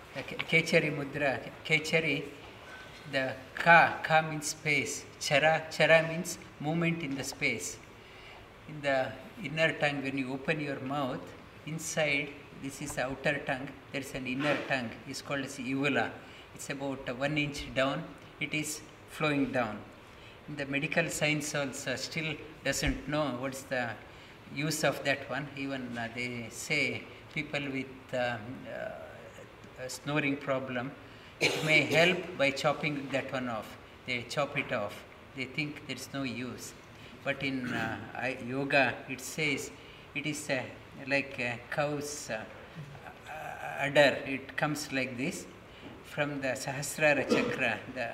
Kechari Mudra. Kechari, the ka means space. Chara means movement in the space. In the inner tongue, when you open your mouth, inside, this is the outer tongue, there is an inner tongue, it's called as uvula. It's about 1 inch down, it is flowing down. In the medical science also still doesn't know what's the use of that one. Even they say people with a snoring problem, it may help by chopping that one off. They chop it off. They think there is no use. But in yoga, it says it is like a cow's udder. It comes like this from the Sahasrara chakra,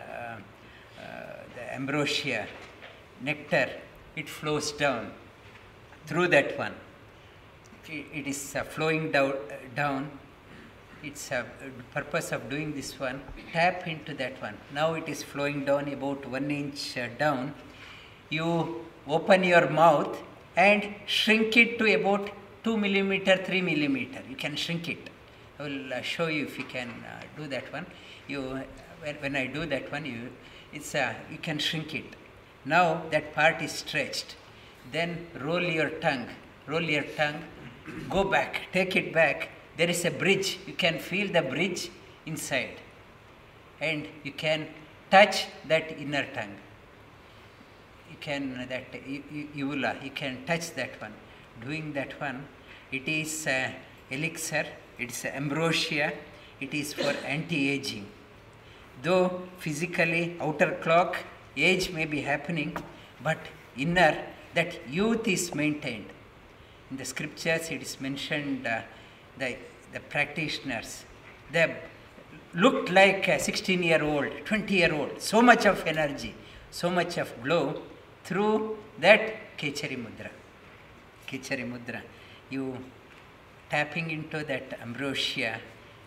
the ambrosia, nectar. It flows down through that one. It is flowing down. It's the purpose of doing this one. Tap into that one. Now it is flowing down about 1 inch down. You open your mouth and shrink it to about 2 millimeter, 3 millimeter. You can shrink it. I will show you if you can do that one. When I do that one, you can shrink it. Now that part is stretched. Then roll your tongue, go back, take it back. There is a bridge. You can feel the bridge inside. And you can touch that inner tongue. You can, that uvula, you can touch that one. Doing that one, it is elixir, it is ambrosia, it is for anti-aging. Though physically, outer clock, age may be happening, but inner, that youth is maintained. In the scriptures, it is mentioned the practitioners, they looked like a 16-year-old, 20-year-old, so much of energy, so much of glow through that Kechari Mudra. Kechari Mudra. You tapping into that ambrosia,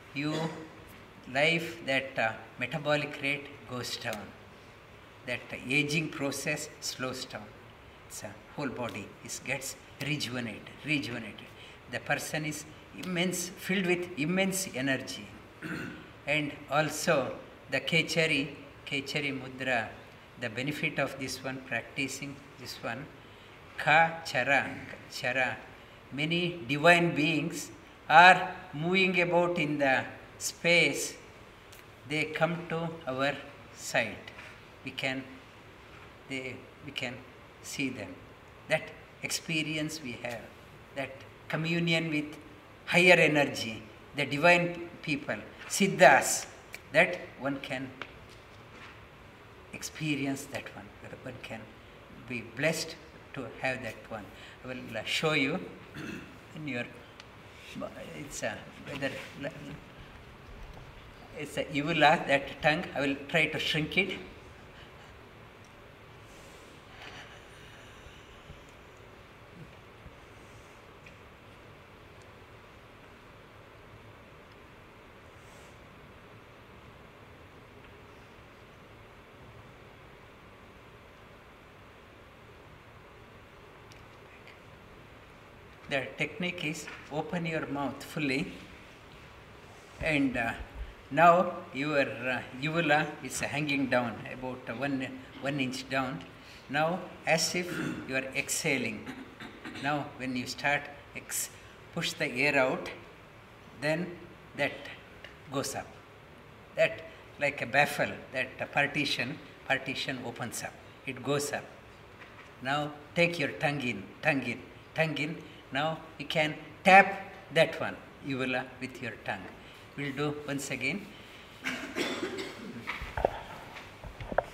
that metabolic rate goes down. That aging process slows down. It's a whole body gets rejuvenated. The person is filled with immense energy. And also the Kechari Mudra, the benefit of this one, practicing this one, chara. Many divine beings are moving about in the space. They come to our sight. We can see them. That experience we have, that communion with higher energy, the divine people, siddhas, that one can experience that one. One can be blessed to have that one. I will show you in your. It's a uvula, that tongue. I will try to shrink it. The technique is open your mouth fully, and now your uvula is hanging down about 1 inch down. Now as if you are exhaling. Now when you start push the air out, then that goes up. That like a baffle, that partition opens up. It goes up. Now take your tongue in. Now you can tap that one, uvula, with your tongue. We'll do once again.